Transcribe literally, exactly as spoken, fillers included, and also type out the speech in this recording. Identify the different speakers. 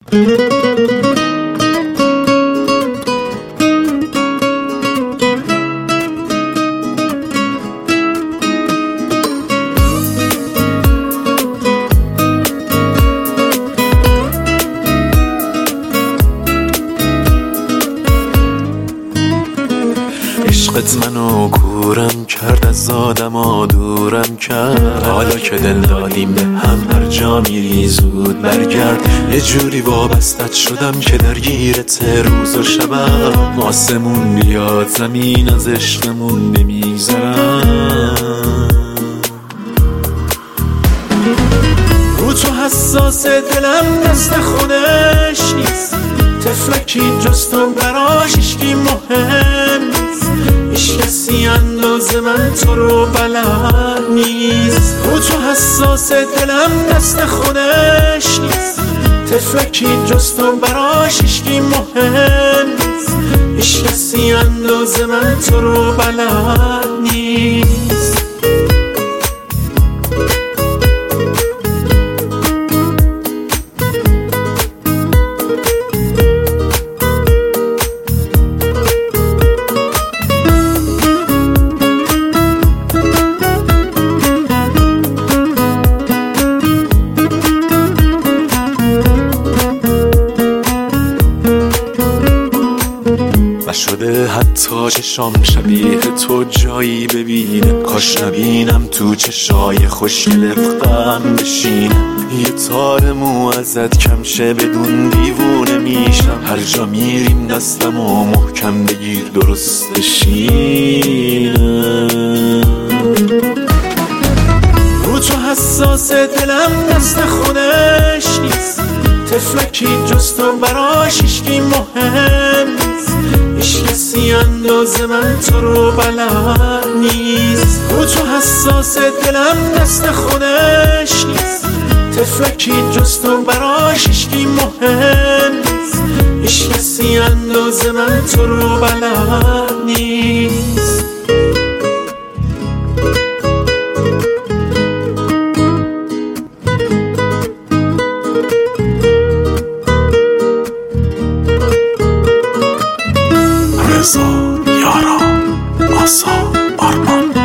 Speaker 1: عشقت منو کورم کرد، از آدما دورم کرد. حالا که دل دادیم به هم، هر جا میری زود برگرد. یه جوری وابستت شدم که درگیرت روز و شبم. آسمون بیاد زمین از عشقمون نمیگذرم. رو تو حساس دلم دست خودش نیست. طفلکی جز تو براش هیچکی مهم نیست. هیچ کسی اندازه من تو رو بلد نیست. رو تو حساس دلم دست خودش نیست. طفلکی جز تو براش هیچکی مهم نیست. هیچ کسی اندازه من تو رو بلد نیست. نشده حتی چشام شبیه تو جایی ببینه. کاش نبینم تو چشای خوشگلت غم بشینه. یه تار مو ازت کم شه بدون دیوونه میشم. هر جا میریم دستمو محکم بگیر درست بشینه. رو تو حساس دلم دست خودش نیست. طفلکی جز تو براش هیچکی مهم نیست. هیچ کسی اندازه من تو رو بلد نیست. رو تو حساس دلم دست خودش نیست. طفلکی جز تو براش هیچکی مهم نیست. هیچ کسی اندازه من تو رو بلد نیست. رضا یارا آسا آرمان